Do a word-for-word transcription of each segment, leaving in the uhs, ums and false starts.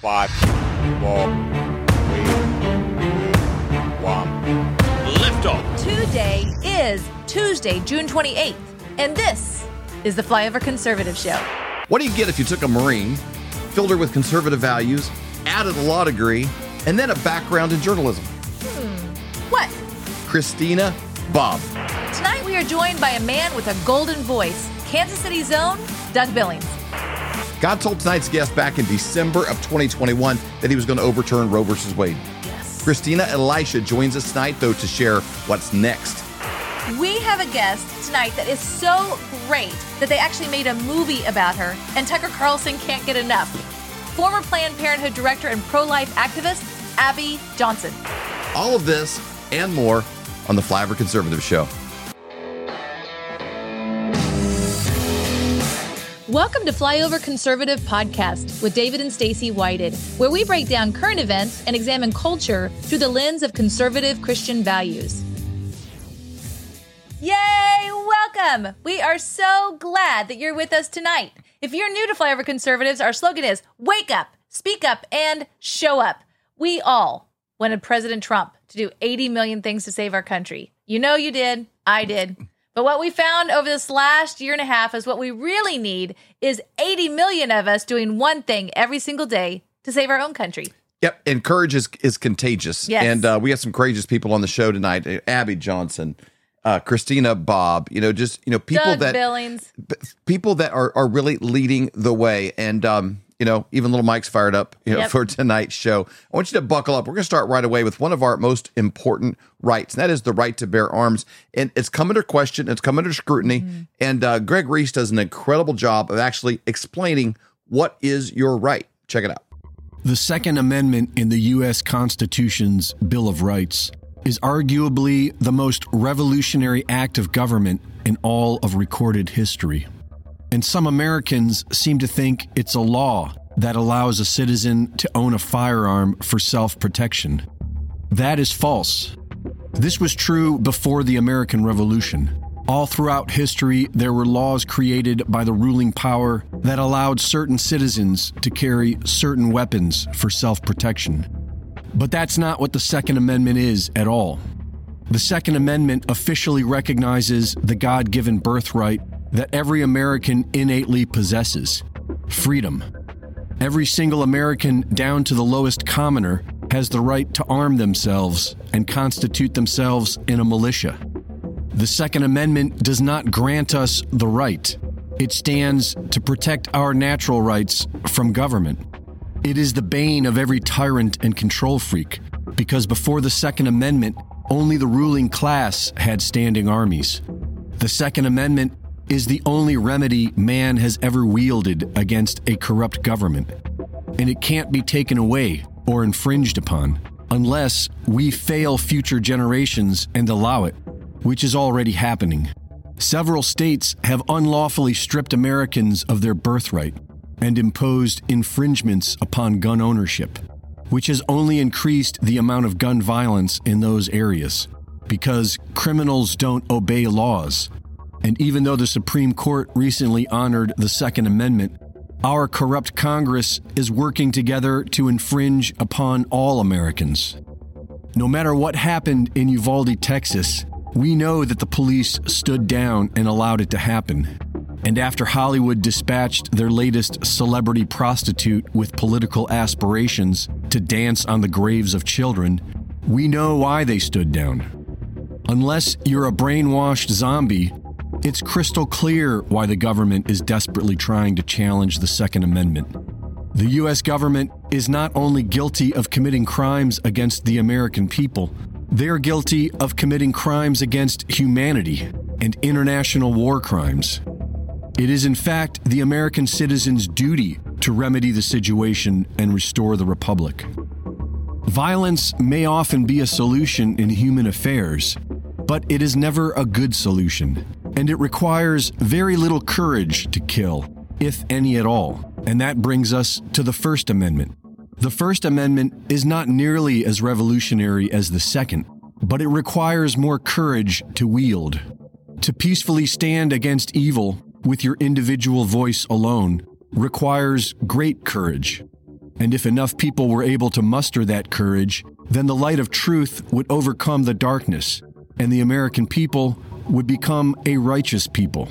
Five, four, three, two, one. Liftoff. Today is Tuesday, June twenty-eighth, and this is the Flyover Conservative Show. What do you get if you took a Marine, filled her with conservative values, added a law degree, and then a background in journalism? Hmm. What? Christina Bobb. Tonight we are joined by a man with a golden voice, Kansas City's own Doug Billings. God told tonight's guest back in December of twenty twenty-one that he was going to overturn Roe versus Wade. Yes. Christina Elisha joins us tonight, though, to share what's next. We have a guest tonight that is so great that they actually made a movie about her, and Tucker Carlson can't get enough. Former Planned Parenthood director and pro-life activist, Abby Johnson. All of this and more on the Flyover Conservative Show. Welcome to Flyover Conservative Podcast with David and Stacey Whited, where we break down current events and examine culture through the lens of conservative Christian values. Yay! Welcome! We are so glad that you're with us tonight. If you're new to Flyover Conservatives, our slogan is wake up, speak up, and show up. We all wanted President Trump to do eighty million things to save our country. You know you did. I did. But what we found over this last year and a half is what we really need is eighty million of us doing one thing every single day to save our own country. Yep, and courage is, is contagious. Yes. And uh, we have some courageous people on the show tonight. Abby Johnson, uh, Christina Bobb, you know, just, you know, people Doug that Billings. b- people that are, are really leading the way. And, um, you know, even little Mike's fired up, you know, Yep. for tonight's show. I want you to buckle up. We're going to start right away with one of our most important rights, and that is the right to bear arms. And it's come under question. It's come under scrutiny. Mm-hmm. And uh, Greg Reese does an incredible job of actually explaining what is your right. Check it out. The Second Amendment in the U S Constitution's Bill of Rights is arguably the most revolutionary act of government in all of recorded history. And some Americans seem to think it's a law that allows a citizen to own a firearm for self-protection. That is false. This was true before the American Revolution. All throughout history, there were laws created by the ruling power that allowed certain citizens to carry certain weapons for self-protection. But that's not what the Second Amendment is at all. The Second Amendment officially recognizes the God-given birthright that every American innately possesses: freedom. Every single American, down to the lowest commoner, has the right to arm themselves and constitute themselves in a militia. The Second Amendment does not grant us the right. It stands to protect our natural rights from government. It is the bane of every tyrant and control freak, because before the Second Amendment, only the ruling class had standing armies. The Second Amendment is the only remedy man has ever wielded against a corrupt government, and it can't be taken away or infringed upon unless we fail future generations and allow it, which is already happening. Several states have unlawfully stripped Americans of their birthright and imposed infringements upon gun ownership, which has only increased the amount of gun violence in those areas because criminals don't obey laws. And even though the Supreme Court recently honored the Second Amendment, our corrupt Congress is working together to infringe upon all Americans. No matter what happened in Uvalde, Texas, we know that the police stood down and allowed it to happen. And after Hollywood dispatched their latest celebrity prostitute with political aspirations to dance on the graves of children, we know why they stood down. Unless you're a brainwashed zombie, it's crystal clear why the government is desperately trying to challenge the Second Amendment. The U S government is not only guilty of committing crimes against the American people, they are guilty of committing crimes against humanity and international war crimes. It is in fact the American citizens' duty to remedy the situation and restore the republic. Violence may often be a solution in human affairs, but it is never a good solution, and it requires very little courage to kill, if any at all. And that brings us to the First Amendment. The First Amendment is not nearly as revolutionary as the Second, but it requires more courage to wield. To peacefully stand against evil with your individual voice alone requires great courage. And if enough people were able to muster that courage, then the light of truth would overcome the darkness, and the American people would become a righteous people.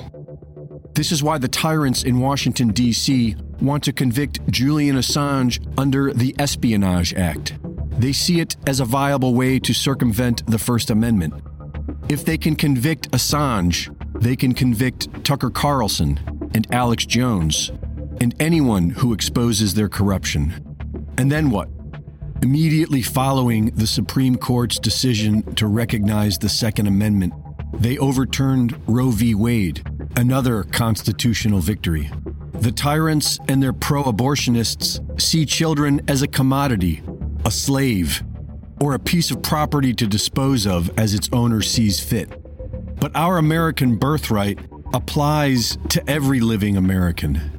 This is why the tyrants in Washington, D C want to convict Julian Assange under the Espionage Act. They see it as a viable way to circumvent the First Amendment. If they can convict Assange, they can convict Tucker Carlson and Alex Jones and anyone who exposes their corruption. And then what? Immediately following the Supreme Court's decision to recognize the Second Amendment, they overturned Roe v. Wade, another constitutional victory. The tyrants and their pro-abortionists see children as a commodity, a slave, or a piece of property to dispose of as its owner sees fit. But our American birthright applies to every living American.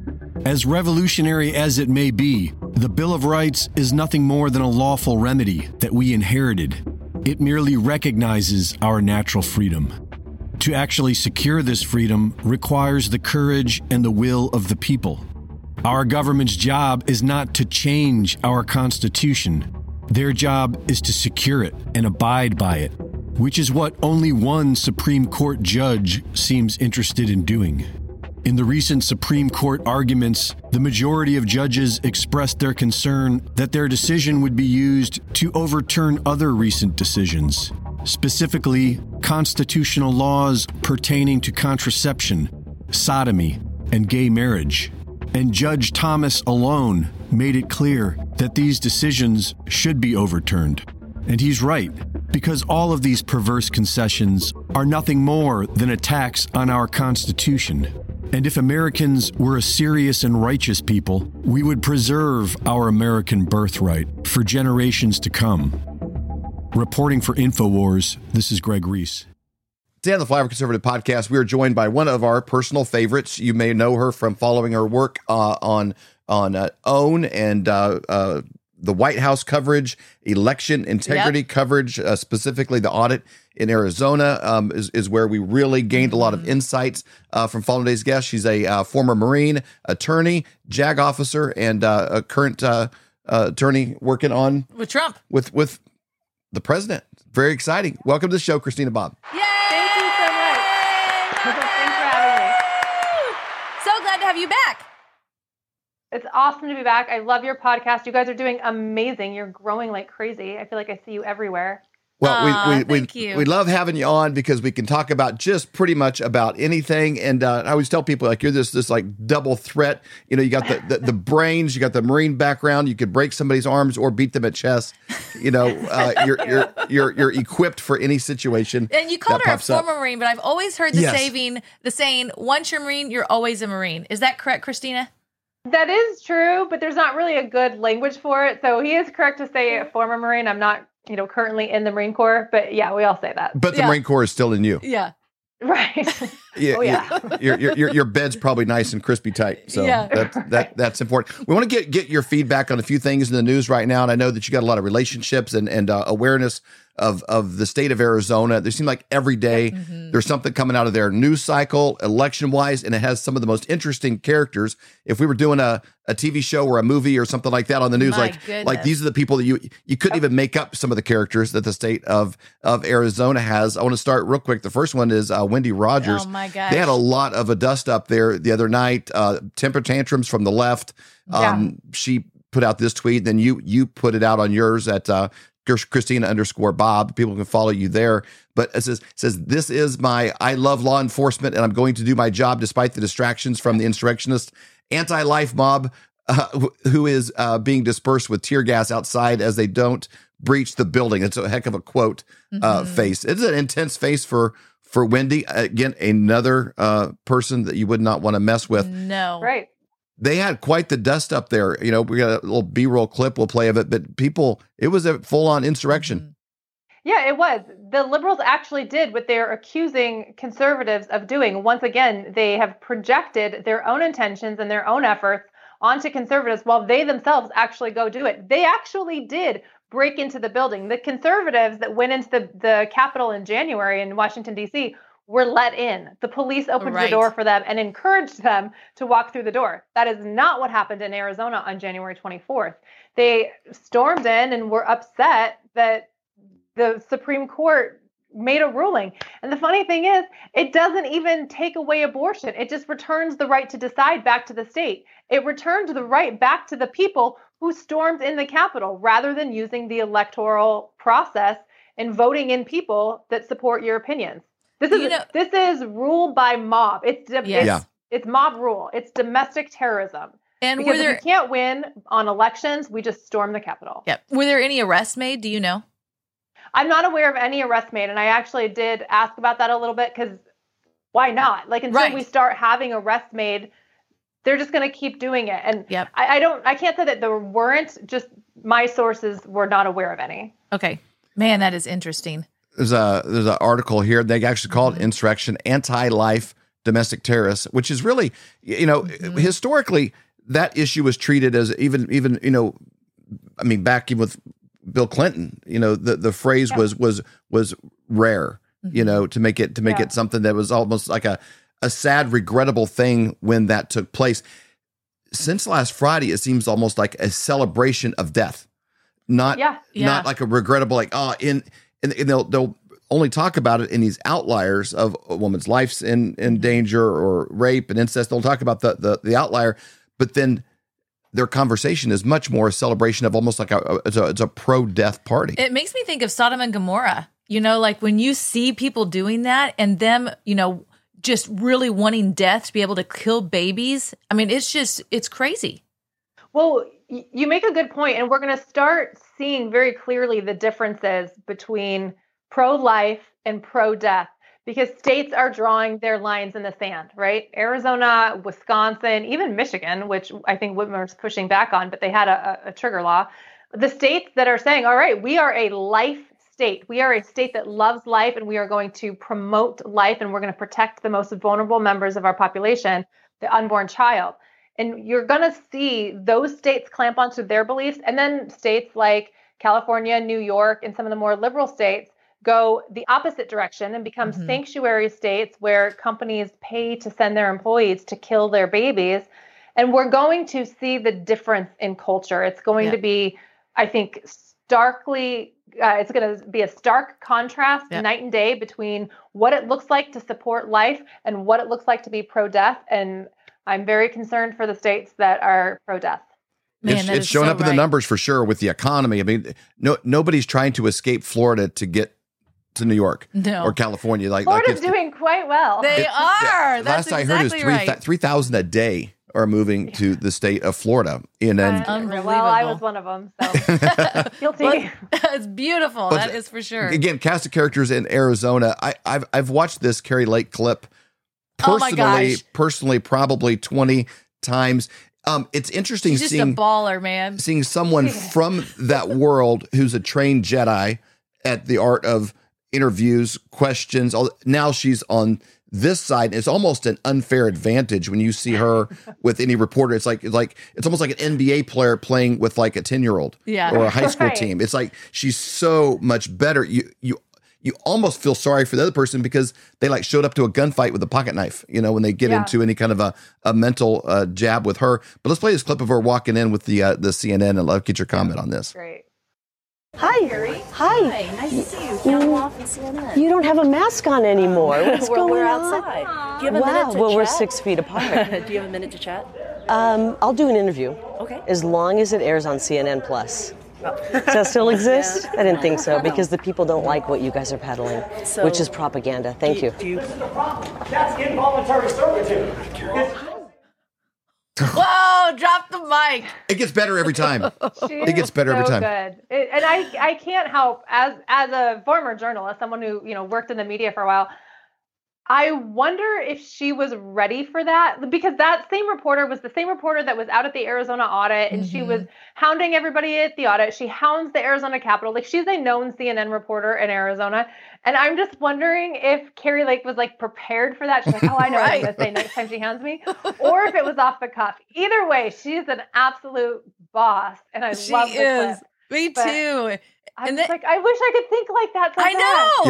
As revolutionary as it may be, the Bill of Rights is nothing more than a lawful remedy that we inherited. It merely recognizes our natural freedom. To actually secure this freedom requires the courage and the will of the people. Our government's job is not to change our Constitution. Their job is to secure it and abide by it, which is what only one Supreme Court judge seems interested in doing. In the recent Supreme Court arguments, the majority of judges expressed their concern that their decision would be used to overturn other recent decisions, specifically constitutional laws pertaining to contraception, sodomy, and gay marriage. And Judge Thomas alone made it clear that these decisions should be overturned. And he's right, because all of these perverse concessions are nothing more than attacks on our Constitution. And if Americans were a serious and righteous people, we would preserve our American birthright for generations to come. Reporting for InfoWars, this is Greg Reese. Today on the Flyover Conservative Podcast, we are joined by one of our personal favorites. You may know her from following her work uh, on on uh, OWN and uh, uh, the White House coverage, election integrity yep. coverage, uh, specifically the audit in Arizona um, is, is where we really gained a lot of insights uh, from following today's guest. She's a uh, former Marine, attorney, JAG officer, and uh, a current uh, uh, attorney working on with Trump, with with the president. Very exciting. Welcome to the show, Christina Bobb. Yay! Thank you so much. Thanks for having me. So glad to have you back. It's awesome to be back. I love your podcast. You guys are doing amazing. You're growing like crazy. I feel like I see you everywhere. Well, Aww, we we thank we, you. we love having you on because we can talk about just pretty much about anything. And uh, I always tell people, like, you're this this like double threat. You know, you got the, the, the brains, you got the Marine background. You could break somebody's arms or beat them at chess. You know, uh, you're you're you're you're equipped for any situation. And you called that her a pops up. former Marine, but I've always heard the Yes. saying, the saying, once you're a Marine, you're always a Marine. Is that correct, Christina? That is true, but there's not really a good language for it. So he is correct to say a former Marine. I'm not, you know, currently in the Marine Corps, but yeah, we all say that. But the Yeah. Marine Corps is still in you. Yeah. Right. Yeah, Oh, yeah. Your, your your your bed's probably nice and crispy tight, so Yeah. that that that's important. We want to get get your feedback on a few things in the news right now, and I know that you got a lot of relationships and and uh, awareness of of the state of Arizona. There seems like every day Mm-hmm. there's something coming out of their news cycle, election wise, and it has some of the most interesting characters. If we were doing a a T V show or a movie or something like that on the news, My like goodness. like these are the people that you you couldn't even make up some of the characters that the state of of Arizona has. I want to start real quick. The first one is uh, Wendy Rogers. Oh, my gosh. They had a lot of a dust up there the other night. Uh, temper tantrums from the left. Um, She put out this tweet. Then you you put it out on yours at uh, Christina underscore Bob. People can follow you there. But it says, it says, this is my, I love law enforcement and I'm going to do my job despite the distractions from the insurrectionist anti-life mob uh, wh- who is uh, being dispersed with tear gas outside as they don't breach the building. It's a heck of a quote uh, Mhm. face. It's an intense face for for Wendy. Again, another uh, person that you would not want to mess with. No. Right. They had quite the dust up there. You know, we got a little B-roll clip we'll play of it, but people, it was a full-on insurrection. Yeah, it was. The liberals actually did what they're accusing conservatives of doing. Once again, they have projected their own intentions and their own efforts onto conservatives while they themselves actually go do it. They actually did break into the building. The conservatives that went into the, the Capitol in January in Washington, D C, were let in. The police opened Right. the door for them and encouraged them to walk through the door. That is not what happened in Arizona on January twenty-fourth. They stormed in and were upset that the Supreme Court made a ruling. And the funny thing is, it doesn't even take away abortion. It just returns the right to decide back to the state. It returns the right back to the people who stormed in the Capitol, rather than using the electoral process and voting in people that support your opinions. This is You know- this is rule by mob. It's Yes. it's, Yeah. it's mob rule. It's domestic terrorism. And Because were there if you can't win on elections, we just storm the Capitol. yeah, were there any arrests made? Do you know? I'm not aware of any arrests made, and I actually did ask about that a little bit, because why not? Like, until Right. we start having arrests made, they're just going to keep doing it. And Yep. I, I don't, I can't say that there weren't. Just my sources were not aware of any. Okay. Man, that is interesting. There's a there's an article here. They actually call it insurrection, anti-life domestic terrorists, which is really, you know, Mm-hmm. historically that issue was treated as even even you know, I mean, back even with Bill Clinton, you know, the the phrase Yeah. was was was rare, you know, to make it to make Yeah. it something that was almost like a a sad, regrettable thing when that took place. Since last Friday, it seems almost like a celebration of death, not Yeah. Yeah. not like a regrettable like oh in and and they'll they'll only talk about it in these outliers of a woman's life's in in danger or rape and incest. They'll talk about the the the outlier, but then their conversation is much more a celebration of almost like a, a it's a, it's a pro-death party. It makes me think of Sodom and Gomorrah. You know, like when you see people doing that and them, you know, just really wanting death to be able to kill babies. I mean, it's just, it's crazy. Well, y- you make a good point, and we're going to start seeing very clearly the differences between pro-life and pro-death, because states are drawing their lines in the sand, right? Arizona, Wisconsin, even Michigan, which I think Whitmer's pushing back on, but they had a, a, a trigger law. The states that are saying, all right, we are a life state. We are a state that loves life, and we are going to promote life, and we're going to protect the most vulnerable members of our population, the unborn child. And you're going to see those states clamp onto their beliefs. And then states like California, New York, and some of the more liberal states go the opposite direction and become Mhm. sanctuary states where companies pay to send their employees to kill their babies. And we're going to see the difference in culture. It's going Yeah. to be, I think, starkly, uh, it's going to be a stark contrast Yeah. night and day between what it looks like to support life and what it looks like to be pro-death. And I'm very concerned for the states that are pro-death. Man, it's that it's is showing so up in the right. numbers for sure with the economy. I mean, no nobody's trying to escape Florida to get to New York No. or California. Like, Florida's like it's, doing quite well. They it- are. yeah, That's last I exactly heard is three right. three thousand a day are moving to the state of Florida. And then Uh, well, I was Unbelievable. one of them, so guilty. Well, it's beautiful. But- That is for sure. again, cast of characters in Arizona. I, I've I've watched this Carrie Lake clip Oh my personally, gosh. personally, probably twenty times. Um, it's interesting She's just seeing a baller, man. seeing someone from that world who's a trained Jedi at the art of interviews, questions. all- Now she's on this side. It's almost an unfair advantage when you see her with any reporter. It's like it's like it's almost like an N B A player playing with like a ten year old Yeah. or a high school Right. team. It's like she's so much better. You you you almost feel sorry for the other person because they like showed up to a gunfight with a pocket knife, you know, when they get Yeah. into any kind of a, a mental uh, jab with her. But let's play this clip of her walking in with the uh, the C N N and love get your comment on this. Great. Hi. Harry. Hi. Hi, nice to see you. Count off and C N N. You don't have a mask on anymore. What's we're, going we're on? outside. Do you have a Wow. minute to Well, chat? we're six feet apart. Do you have a minute to chat? um, I'll do an interview. Okay. As long as it airs on C N N Plus. Does that still exist? I didn't think so because the people don't like what you guys are peddling, So- which is propaganda. Thank you. Do you That's involuntary servitude. Whoa, drop the mic. It gets better every time. She It gets is better every so time. Good. It, and I, I can't help as as a former journalist, someone who you know worked in the media for a while. I wonder if she was ready for that, because that same reporter was the same reporter that was out at the Arizona audit, and she was hounding everybody at the audit. She hounds the Arizona Capitol. Like, she's a known C N N reporter in Arizona. And I'm just wondering if Carrie Lake was like prepared for that. She's like, oh, I know what I'm going to say next time she hounds me. Or if it was off the cuff. Either way, she's an absolute boss. And I She love the is. clip. Me But- too. I'm And just then- like, I wish I could think like that. So I bad. know. Yeah.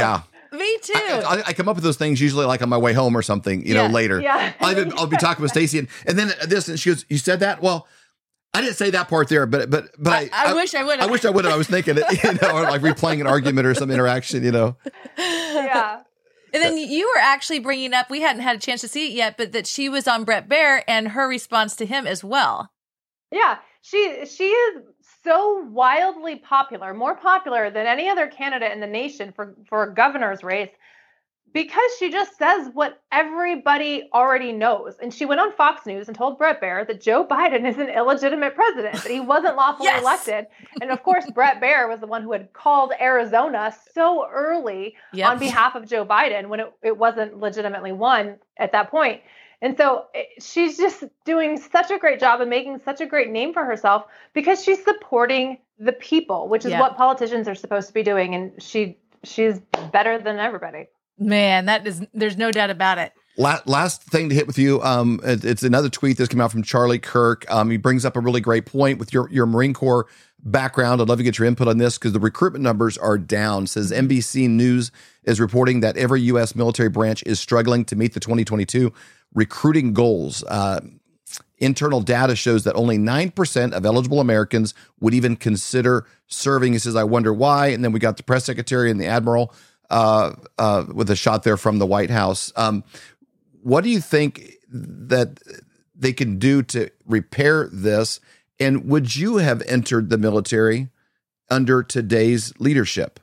Me too. I, I, I come up with those things usually like on my way home or something, you Yeah. know, later. Yeah. I'll, even, I'll be talking with Stacey and, and then this, and she goes, "You said that?" Well, I didn't say that part there, but but but I, I, I wish I would I have. wish I would have. I was thinking it, you know, or like replaying an argument or some interaction, you know. Yeah. And then you were actually bringing up, we hadn't had a chance to see it yet, but that she was on Bret Baier and her response to him as well. Yeah. She she is so wildly popular, more popular than any other candidate in the nation for, for a governor's race, because she just says what everybody already knows. And she went on Fox News and told Bret Baier that Joe Biden is an illegitimate president, that he wasn't lawfully Yes. elected. And of course, Bret Baier was the one who had called Arizona so early Yep. on behalf of Joe Biden when it, it wasn't legitimately won at that point. And so it, she's just doing such a great job and making such a great name for herself because she's supporting the people, which is Yeah. what politicians are supposed to be doing. And she she's better than everybody. Man, that is, there's no doubt about it. Last, last thing to hit with you, um, it, it's another tweet that's come out from Charlie Kirk. Um, he brings up a really great point with your, your Marine Corps background. I'd love to get your input on this because the recruitment numbers are down. It says N B C News is reporting that every U S military branch is struggling to meet the twenty twenty-two recruiting goals. Uh, internal data shows that only nine percent of eligible Americans would even consider serving. He says, "I wonder why." And then we got the press secretary and the admiral uh, uh, with a shot there from the White House. Um, what do you think that they can do to repair this? And would you have entered the military under today's leadership?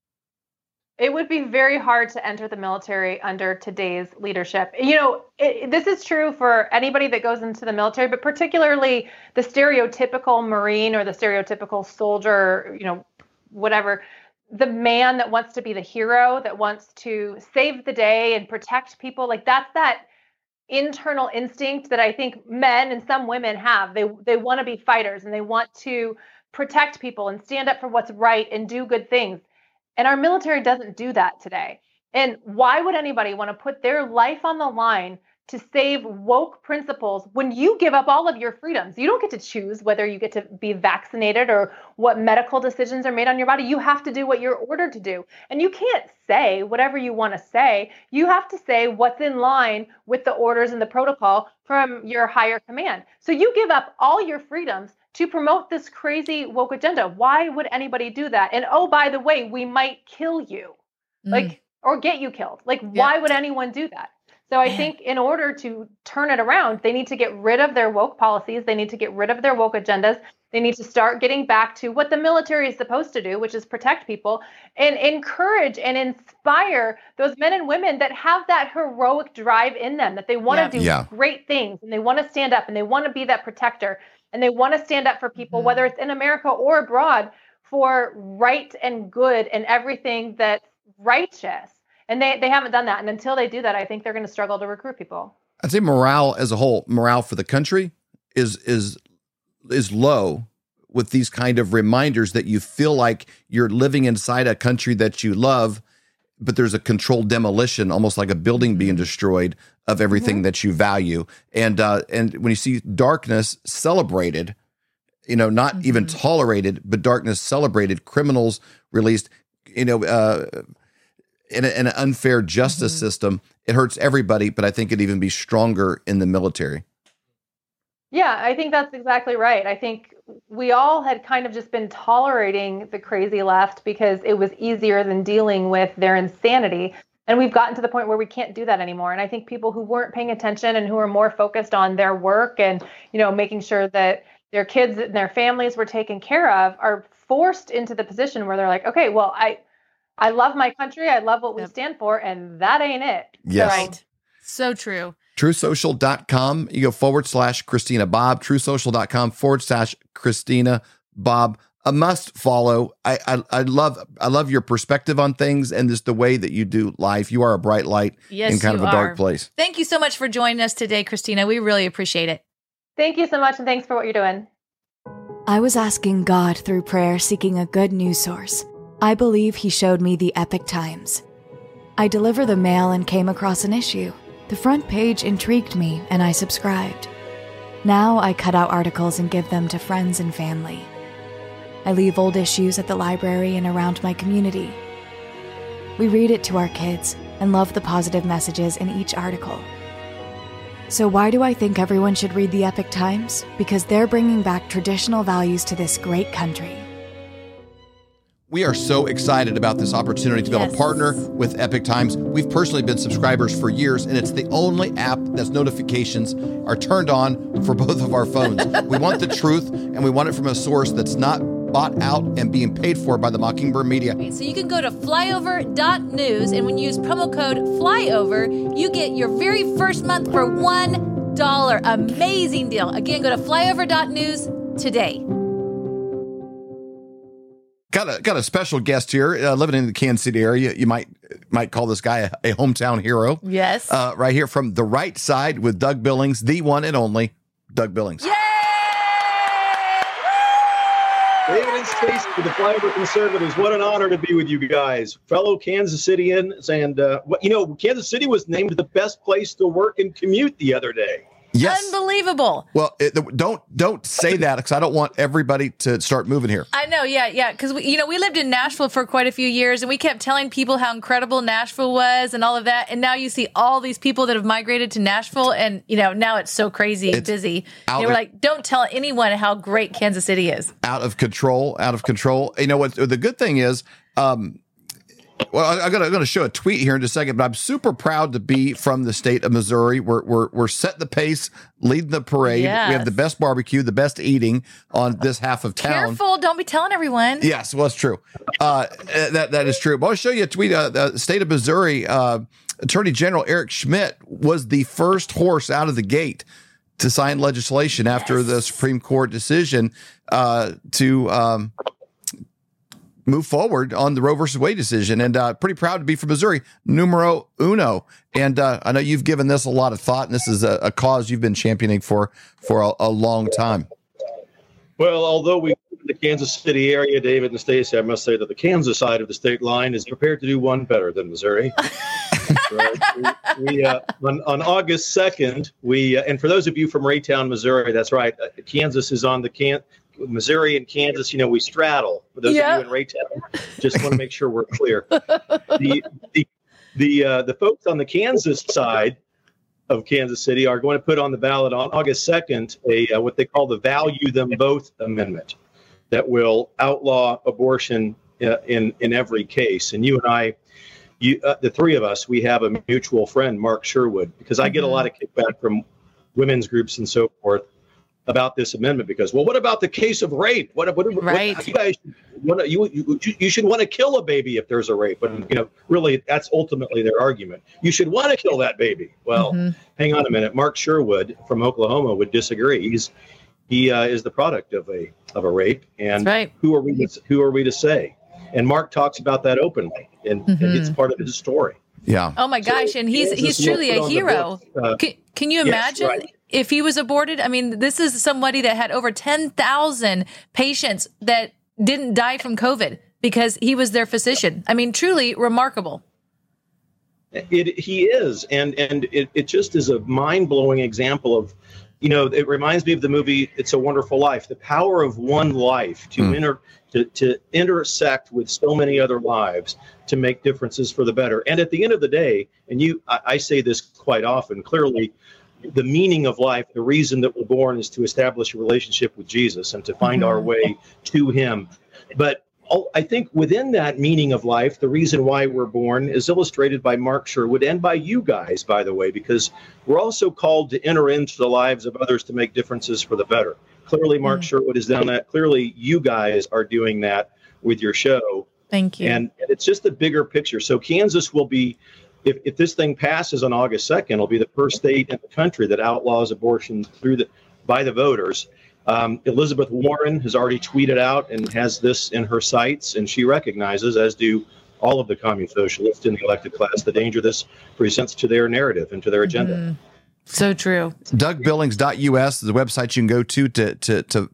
It would be very hard to enter the military under today's leadership. You know, it, this is true for anybody that goes into the military, but particularly the stereotypical Marine or the stereotypical soldier, you know, whatever, the man that wants to be the hero, that wants to save the day and protect people. Like that's that internal instinct that I think men and some women have. They they want to be fighters and they want to protect people and stand up for what's right and do good things. And our military doesn't do that today. And why would anybody want to put their life on the line to save woke principles when you give up all of your freedoms? You don't get to choose whether you get to be vaccinated or what medical decisions are made on your body. You have to do what you're ordered to do. And you can't say whatever you want to say. You have to say what's in line with the orders and the protocol from your higher command. So you give up all your freedoms to promote this crazy woke agenda. Why would anybody do that? And oh, by the way, we might kill you, Mm. like, or get you killed. Like, why would anyone do that? So I think in order to turn it around, they need to get rid of their woke policies. They need to get rid of their woke agendas. They need to start getting back to what the military is supposed to do, which is protect people and encourage and inspire those men and women that have that heroic drive in them, that they want to Yeah. do Yeah. great things and they want to stand up and they want to be that protector and they want to stand up for people, Mhm. whether it's in America or abroad, for right and good and everything that's righteous. And they, they haven't done that. And until they do that, I think they're going to struggle to recruit people. I'd say morale as a whole, morale for the country is is is low with these kind of reminders that you feel like you're living inside a country that you love, but there's a controlled demolition, almost like a building being destroyed of everything Mm-hmm. that you value. And uh, and when you see darkness celebrated, you know, not Mm-hmm. even tolerated, but darkness celebrated, criminals released, you know, uh, in, a, in an unfair justice Mm-hmm. system, it hurts everybody, but I think it'd even be stronger in the military. Yeah, I think that's exactly right. I think we all had kind of just been tolerating the crazy left because it was easier than dealing with their insanity. And we've gotten to the point where we can't do that anymore. And I think people who weren't paying attention and who are more focused on their work and, you know, making sure that their kids and their families were taken care of are forced into the position where they're like, okay, well, I I love my country. I love what we Yep. stand for. And that ain't it. Yes. So- Right. So true. True Social dot com. You go forward slash Christina Bobb, True Social dot com forward slash Christina Bobb. A must follow. I, I I love I love your perspective on things and just the way that you do life. You are a bright light Yes, in kind you of a dark are. place. Thank you so much for joining us today, Christina. We really appreciate it. Thank you so much. And thanks for what you're doing. I was asking God through prayer, seeking a good news source. I believe He showed me the Epic Times. I deliver the mail and came across an issue. The front page intrigued me, and I subscribed. Now I cut out articles and give them to friends and family. I leave old issues at the library and around my community. We read it to our kids and love the positive messages in each article. So why do I think everyone should read the Epoch Times? Because they're bringing back traditional values to this great country. We are so excited about this opportunity to be able to Yes. partner with Epoch Times. We've personally been subscribers for years, and it's the only app that's notifications are turned on for both of our phones. We want the truth, and we want it from a source that's not bought out and being paid for by the Mockingbird Media. So you can go to flyover dot news, and when you use promo code FLYOVER, you get your very first month for one dollar. Amazing deal. Again, go to flyover dot news today. Got a got a special guest here, uh, living in the Kansas City area. You might might call this guy a, a hometown hero. Yes. Uh, right here from the right side with Doug Billings, the one and only Doug Billings. Yay! David and Stacey, the Flyover Conservatives. What an honor to be with you guys, fellow Kansas Cityans. And uh, what you know, Kansas City was named the best place to work and commute the other day. Yes. Unbelievable. Well, it, don't don't say that because I don't want everybody to start moving here. I know, yeah, yeah, because we, you know, we lived in Nashville for quite a few years, and we kept telling people how incredible Nashville was and all of that. And now you see all these people that have migrated to Nashville, and you know, now it's so crazy and It's busy. out And we're of- like, don't tell anyone how great Kansas City is. Out of control, out of control. You know what? The good thing is, um, well, I- I'm gonna, I'm gonna show a tweet here in just a second, but I'm super proud to be from the state of Missouri. We're we're we're setting the pace, leading the parade. Yes. We have the best barbecue, the best eating on this half of town. Careful, don't be telling everyone. Yes, well, it's true. Uh, that that is true. But I'll show you a tweet. Uh, the state of Missouri uh, Attorney General Eric Schmidt was the first horse out of the gate to sign legislation after Yes. the Supreme Court decision uh, to um, move forward on the Roe versus Wade decision. And uh, pretty proud to be from Missouri, numero uno. And uh, I know you've given this a lot of thought, and this is a, a cause you've been championing for for a, a long time. Well, although we live in the Kansas City area, David and Stacey, I must say that the Kansas side of the state line is prepared to do one better than Missouri. Right? We, we uh, on, on August second, we uh, and for those of you from Raytown, Missouri, that's right. Uh, Kansas is on the can. Missouri and Kansas, you know, we straddle. For those Yeah. of you in Raytown, just want to make sure we're clear. The the the uh, the folks on the Kansas side of Kansas City are going to put on the ballot on August second a uh, what they call the Value Them Both Amendment that will outlaw abortion uh, in in every case. And you and I, you uh, the three of us, we have a mutual friend, Mark Sherwood, because I get a lot of kickback from women's groups and so forth about this amendment because, well, what about the case of rape? What, what, what Right. you guys want to, you, you, you should want to kill a baby if there's a rape. But, you know, really, that's ultimately their argument. You should want to kill that baby. Well, Mhm. hang on a minute. Mark Sherwood from Oklahoma would disagree. He's, he uh, is the product of a, of a rape. And That's right. who are we to, who are we to say? And Mark talks about that openly, and, and Mhm. it's part of his story. Yeah. Oh my gosh, and he's Kansas he's will truly put a on the hero. books, uh, Can, can you yes, imagine right. if he was aborted? I mean, this is somebody that had over ten thousand patients that didn't die from COVID because he was their physician. I mean, truly remarkable. It, he is, and and it, it just is a mind-blowing example of, you know, it reminds me of the movie It's a Wonderful Life, the power of one life to Mm. inter to, to intersect with so many other lives to make differences for the better. And at the end of the day, and you, I, I say this quite often, clearly, the meaning of life, the reason that we're born is to establish a relationship with Jesus and to find Mhm. our way to him. But all- I think within that meaning of life, the reason why we're born is illustrated by Mark Sherwood and by you guys, by the way, because we're also called to enter into the lives of others to make differences for the better. Clearly, Mark Mm. Sherwood has done that. Clearly, you guys are doing that with your show. Thank you. And, and it's just a bigger picture. So Kansas will be, if, if this thing passes on August second, it'll be the first state in the country that outlaws abortion through the by the voters. Um, Elizabeth Warren has already tweeted out and has this in her sights, and she recognizes, as do all of the commune socialists in the elected class, the danger this presents to their narrative and to their agenda. Mhm. So true. Doug Billings dot U S is the website you can go to to to, to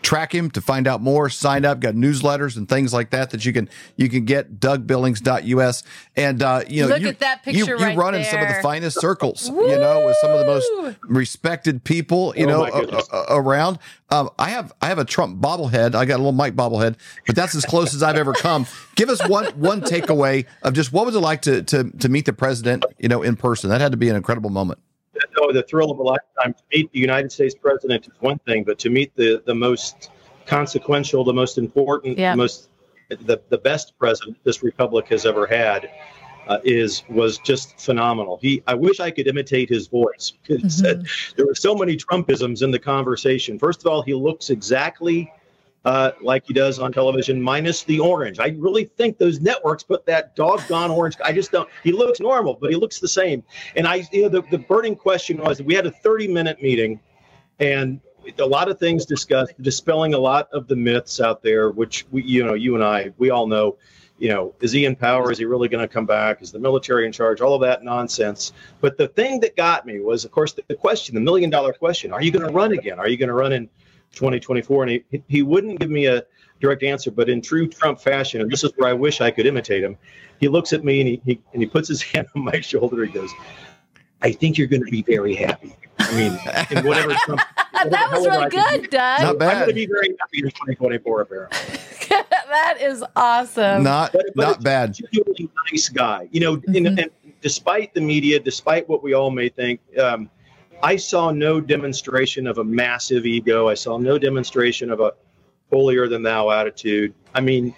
track him, to find out more, sign up. Got newsletters and things like that that you can you can get. Doug Billings dot U S. And uh, you know, Look you, at that you, picture you right run in some of the there. finest circles. You know, with some of the most respected people. You Oh, know, my goodness. uh, uh, around. Um, I have I have a Trump bobblehead. I got a little Mike bobblehead, but that's as close as I've ever come. Give us one one takeaway of just what was it like to to to meet the president, you know, in person. That had to be an incredible moment. Oh, the thrill of a lifetime. To meet the United States president is one thing, but to meet the, the most consequential, the most important, Yeah. the most the, the best president this republic has ever had uh, is was just phenomenal. He, I wish I could imitate his voice. He Mm-hmm. said there were so many Trumpisms in the conversation. First of all, he looks exactly uh, like he does on television, minus the orange. I really think those networks put that doggone orange. I just don't. He looks normal, but he looks the same. And I, you know, the, the burning question was, we had a thirty minute meeting, and a lot of things discussed, dispelling a lot of the myths out there, which we, you know, you and I, we all know. You know, is he in power? Is he really going to come back? Is the military in charge? All of that nonsense. But the thing that got me was, of course, the, the question, the million dollar question: are you going to run again? Are you going to run in twenty twenty-four? And he he wouldn't give me a direct answer, but in true Trump fashion, and this is where I wish I could imitate him, he looks at me and he, he and he puts his hand on my shoulder. He goes, "I think you're going to be very happy." I mean, in whatever Trump. That was really good, Doug. Not I'm bad. going to be very happy in twenty twenty-four, apparently. That is awesome. Not But, but not it's bad. a genuinely nice guy. You know, Mm-hmm. and, and despite the media, despite what we all may think, um, I saw no demonstration of a massive ego. I saw no demonstration of a holier than thou attitude. I mean,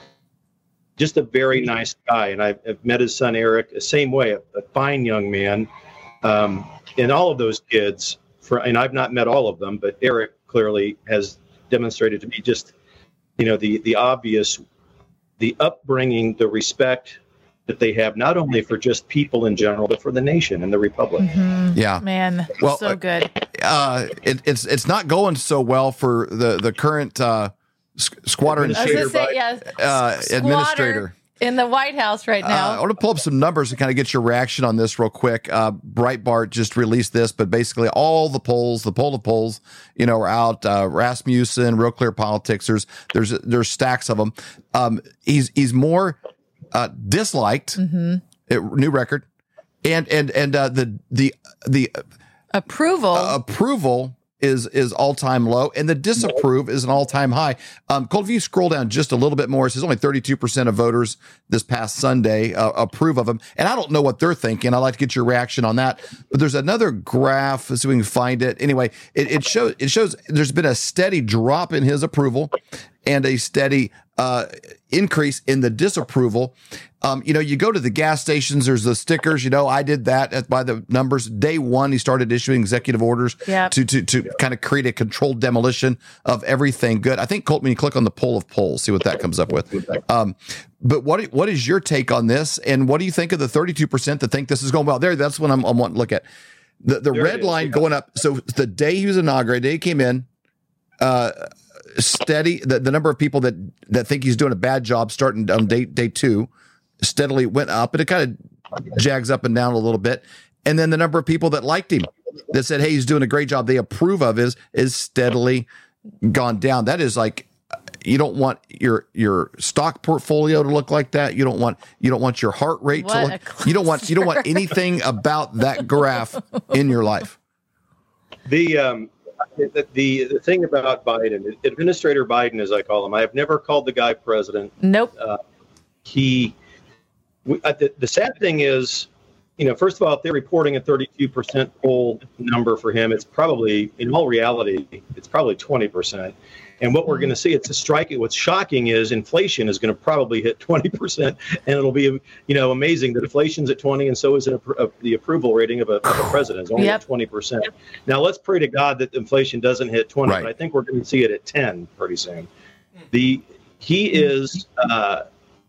just a very nice guy. And I've, I've met his son, Eric, the same way, a, a fine young man. Um, and all of those kids, for, and I've not met all of them, but Eric clearly has demonstrated to be just, you know, the, the obvious, the upbringing, the respect that they have, not only for just people in general, but for the nation and the republic. Yeah. Man, Well, so good. Uh, it, it's it's not going so well for the the current uh, s- squatter I was going to say, Biden. yeah, uh, squatter administrator. in the White House right Uh, now. I want to pull up some numbers and kind of get your reaction on this real quick. Uh, Breitbart just released this, but basically all the polls, the poll of polls, you know, are out. Uh, Rasmussen, Real Clear Politics. There's there's there's stacks of them. Um, he's he's more uh, disliked. Mm-hmm. It, new record, and and and uh, the the the Approval. uh, approval is is all time low, and the disapprove is an all time high. Um, Colt, if you scroll down just a little bit more, it says only thirty-two percent of voters this past Sunday uh, approve of him, and I don't know what they're thinking. I'd like to get your reaction on that. But there's another graph, let's see if we can find it. Anyway, it, it shows it shows there's been a steady drop in his approval and a steady uh, increase in the disapproval. Um, you know, you go to the gas stations, there's the stickers, you know, I did that at, by the numbers. Day one, he started issuing executive orders Yep. to to to kind of create a controlled demolition of everything good. I think, Colt, when you click on the poll of polls, see what that comes up with. Um, but what what is your take on this? And what do you think of the thirty-two percent that think this is going well? There, that's what I'm, I'm wanting to look at. The, the There red it is, line yeah. going up. So the day he was inaugurated, the day he came in, uh, steady, the, the number of people that, that think he's doing a bad job starting on day, day two steadily went up, and it kind of jags up and down a little bit. And then the number of people that liked him, that said, hey, he's doing a great job, they approve of his, is steadily gone down. That is like, you don't want your your stock portfolio to look like that. You don't want you don't want your heart rate What to a look. You don't want you don't want anything about that graph in your life. The um, the, the the thing about Biden, Administrator Biden, as I call him, I have never called the guy president. Nope. Uh, he, we, uh, the, the sad thing is, you know, first of all, if they're reporting a thirty-two percent poll number for him, it's probably, in all reality, it's probably twenty percent. And what we're going to see, it's a striking. What's shocking is inflation is going to probably hit twenty percent, and it'll be, you know, amazing that inflation's at twenty, and so is an, uh, the approval rating of a, of a president is only Yep. at twenty percent. Now, let's pray to God that inflation doesn't hit twenty, Right. but I think we're going to see it at ten pretty soon. The he is, uh,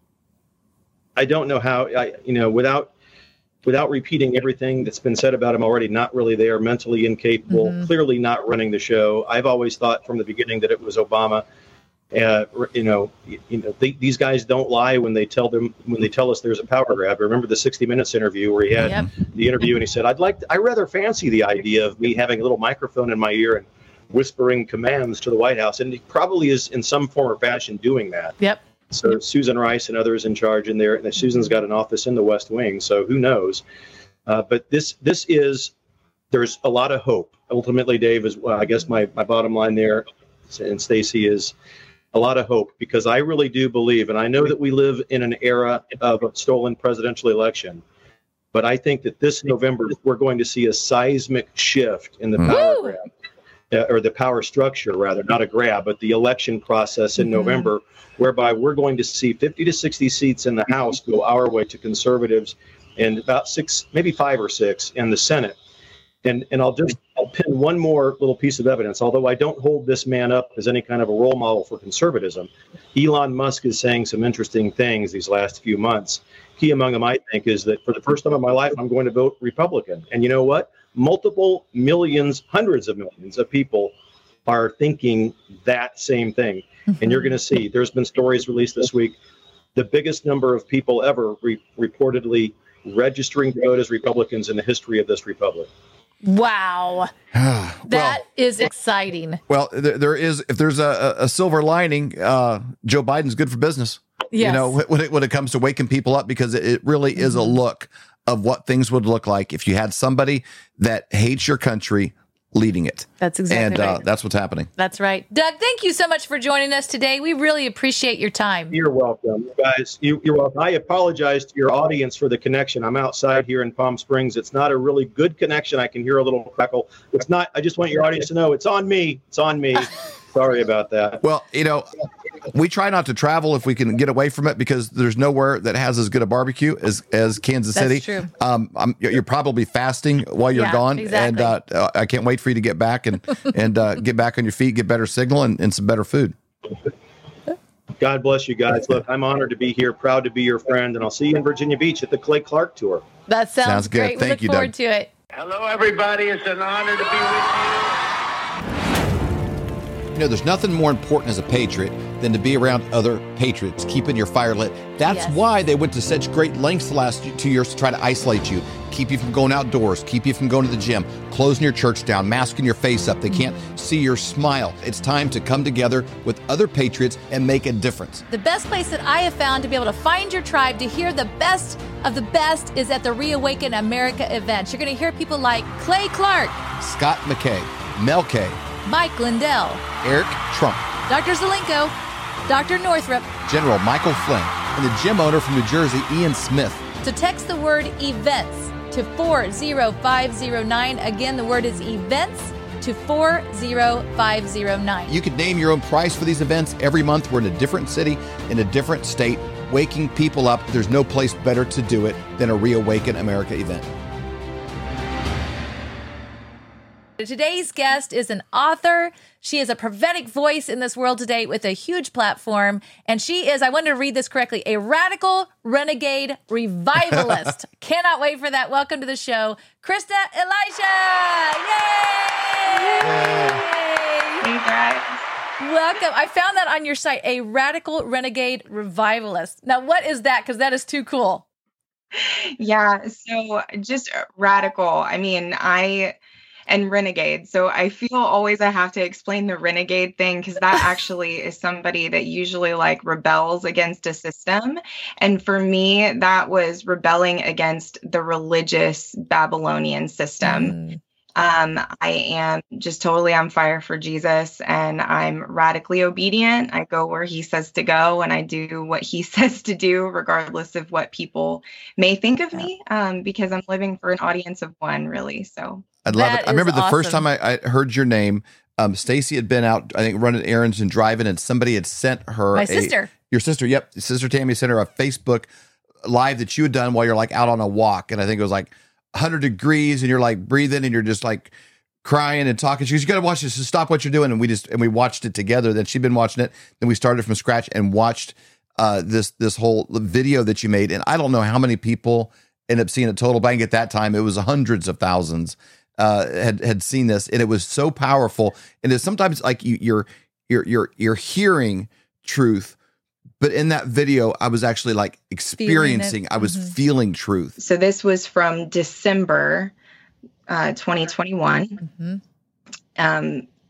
I don't know how, I, you know, without without repeating everything that's been said about him already, not really there, mentally incapable, Mhm. clearly not running the show. I've always thought from the beginning that it was Obama. Uh, you know, you, you know, they, these guys don't lie when they tell them when they tell us there's a power grab. I remember the sixty minutes interview where he had Yep. the interview and he said, "I'd like, to, I rather fancy the idea of me having a little microphone in my ear and whispering commands to the White House, and he probably is in some form or fashion doing that. Yep. So yep. Susan Rice and others in charge in there, and Susan's got an office in the West Wing, so who knows? Uh, but this this is, there's a lot of hope. Ultimately, Dave, is well, I guess my, my bottom line there, and Stacey, is a lot of hope, because I really do believe, and I know that we live in an era of a stolen presidential election, but I think that this November we're going to see a seismic shift in the power Woo! grab, uh, or the power structure, rather, not a grab, but the election process in mm-hmm. November, whereby we're going to see fifty to sixty seats in the House go our way to conservatives, and about six, maybe five or six in the Senate. And and I'll just I'll pin one more little piece of evidence, although I don't hold this man up as any kind of a role model for conservatism. Elon Musk is saying some interesting things these last few months. Key among them, I think, is that for the first time in my life, I'm going to vote Republican. And you know what? Multiple millions, hundreds of millions of people are thinking that same thing. Mm-hmm. And you're going to see, there's been stories released this week, the biggest number of people ever re- reportedly registering to vote as Republicans in the history of this republic. Wow. that well, is exciting. Well, there, there is, if there's a, a silver lining, uh, Joe Biden's good for business. Yes. You know, when it, when it comes to waking people up, because it, it really is a look of what things would look like if you had somebody that hates your country leading it. That's exactly and, right. And uh, that's what's happening. That's right. Doug, thank you so much for joining us today. We really appreciate your time. You're welcome, you guys. You, you're welcome. I apologize to your audience for the connection. I'm outside here in Palm Springs. It's not a really good connection. I can hear a little crackle. It's not. I just want your audience to know it's on me. It's on me. Sorry about that. Well, you know, we try not to travel if we can get away from it, because there's nowhere that has as good a barbecue as, as Kansas That's City. True. Um, I'm, you're probably fasting while you're yeah, gone. Exactly. And uh, I can't wait for you to get back and, and uh, get back on your feet, get better signal and, and some better food. God bless you guys. Look, I'm honored to be here, proud to be your friend, and I'll see you in Virginia Beach at the Clay Clark Tour. That sounds, sounds good. great. Thank we look you, forward Doug. to it. Hello, everybody. It's an honor to be with you. You know, there's nothing more important as a patriot than to be around other patriots, keeping your fire lit. That's Yes. why they went to such great lengths the last two years to try to isolate you, keep you from going outdoors, keep you from going to the gym, closing your church down, masking your face up. They can't see your smile. It's time to come together with other patriots and make a difference. The best place that I have found to be able to find your tribe, to hear the best of the best, is at the Reawaken America events. You're going to hear people like Clay Clark, Scott McKay, Mel K, Mike Lindell, Eric Trump, Doctor Zelenko, Doctor Northrup. General Michael Flynn, and the gym owner from New Jersey, Ian Smith. To text the word events to four zero five zero nine. Again, the word is events to four zero five zero nine. You could name your own price for these events. Every month we're in a different city, in a different state, waking people up. There's no place better to do it than a Reawaken America event. Today's guest is an author. She is a prophetic voice in this world today with a huge platform. And she is, I wanted to read this correctly, a radical renegade revivalist. Cannot wait for that. Welcome to the show, Krista Elisha. Yay! Hey, guys. Welcome. I found that on your site, a radical renegade revivalist. Now, what is that? Because that is too cool. Yeah, so just radical. I mean, I... and renegade. So I feel always I have to explain the renegade thing, because that actually is somebody that usually like rebels against a system. And for me, that was rebelling against the religious Babylonian system. Mm. Um, I am just totally on fire for Jesus, and I'm radically obedient. I go where he says to go, and I do what he says to do, regardless of what people may think of me, um, because I'm living for an audience of one, really. So I'd love that it. I remember the awesome. first time I, I heard your name, um, Stacey had been out, I think, running errands and driving, and somebody had sent her My a, sister. Your sister, yep. Sister Tammy sent her a Facebook live that you had done while you're like out on a walk. And I think it was like one hundred degrees, and you're like breathing, and you're just like crying and talking. She goes, "You got to watch this. Just stop what you're doing." And we just, and we watched it together. Then she'd been watching it. Then we started from scratch and watched uh, this, this whole video that you made. And I don't know how many people ended up seeing it total. Bang, at that time, it was hundreds of thousands uh, had, had seen this. And it was so powerful. And it's sometimes like you, you're, you're, you're, you're hearing truth, but in that video, I was actually like experiencing, I was mm-hmm. feeling truth. So this was from December uh, twenty twenty-one. Mm-hmm. Um,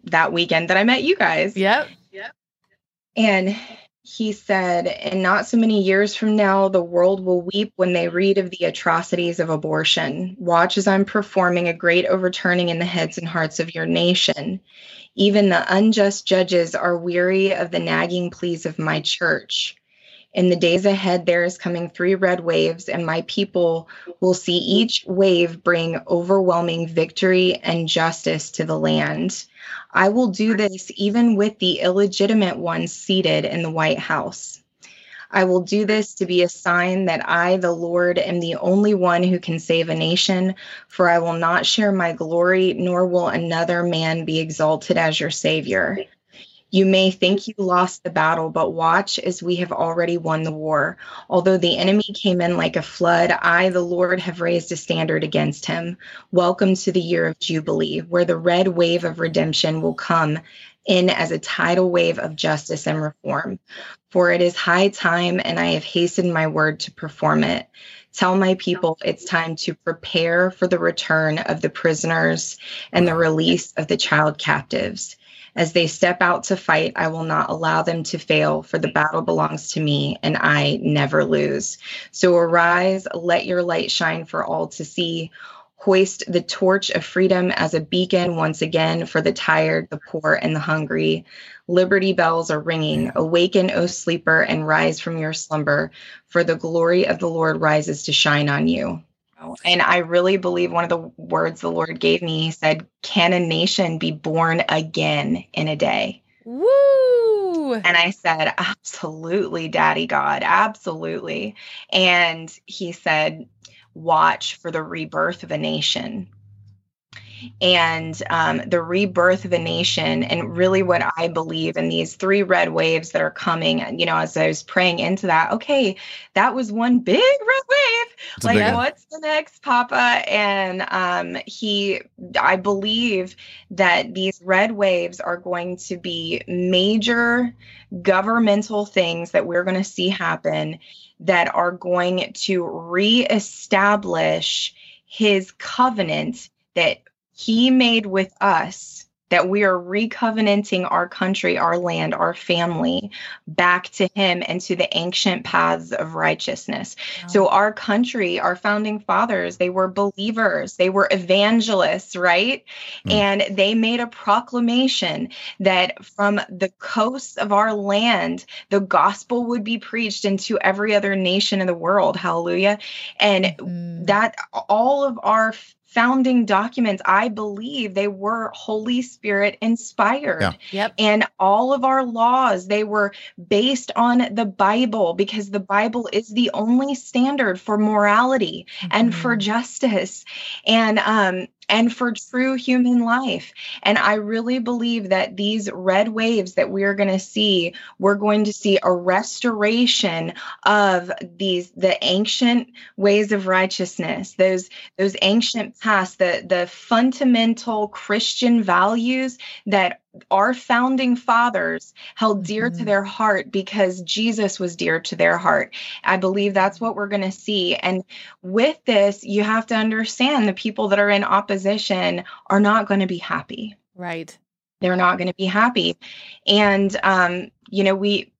that weekend that I met you guys. Yep. Yep. And he said, and not so many years from now, the world will weep when they read of the atrocities of abortion. Watch as I'm performing a great overturning in the heads and hearts of your nation. Even the unjust judges are weary of the nagging pleas of my church. In the days ahead, there is coming three red waves, and my people will see each wave bring overwhelming victory and justice to the land. I will do this even with the illegitimate ones seated in the White House. I will do this to be a sign that I, the Lord, am the only one who can save a nation, for I will not share my glory, nor will another man be exalted as your savior. You may think you lost the battle, but watch as we have already won the war. Although the enemy came in like a flood, I, the Lord, have raised a standard against him. Welcome to the year of Jubilee, where the red wave of redemption will come in as a tidal wave of justice and reform. For it is high time, and I have hastened my word to perform it. Tell my people it's time to prepare for the return of the prisoners and the release of the child captives. As they step out to fight, I will not allow them to fail, for the battle belongs to me, and I never lose. So arise, let your light shine for all to see. Hoist the torch of freedom as a beacon once again for the tired, the poor, and the hungry. Liberty bells are ringing. Awaken, O sleeper, and rise from your slumber, for the glory of the Lord rises to shine on you. And I really believe one of the words the Lord gave me, he said, can a nation be born again in a day? Woo! And I said, absolutely, Daddy God, absolutely. And he said, watch for the rebirth of a nation. And um, the rebirth of a nation, and really what I believe in these three red waves that are coming, you know, as I was praying into that, okay, that was one big red wave. It's like, what's the next, Papa? And um, he, I believe that these red waves are going to be major governmental things that we're going to see happen that are going to reestablish his covenant that he made with us, that we are recovenanting our country, our land, our family back to him and to the ancient paths of righteousness. Wow. So our country, our founding fathers, they were believers, they were evangelists, right? Mm. And they made a proclamation that from the coasts of our land, the gospel would be preached into every other nation in the world. Hallelujah. And mm. that all of our founding documents, I believe they were Holy Spirit inspired. Yeah. Yep. And all of our laws, they were based on the Bible, because the Bible is the only standard for morality mm-hmm. and for justice and um and for true human life. And I really believe that these red waves that we're going to see, we're going to see a restoration of these, the ancient ways of righteousness, those, those ancient paths, the, the fundamental Christian values that our founding fathers held dear mm-hmm. to their heart because Jesus was dear to their heart. I believe that's what we're going to see. And with this, you have to understand the people that are in opposition are not going to be happy. Right. They're not going to be happy. And, um, you know, we,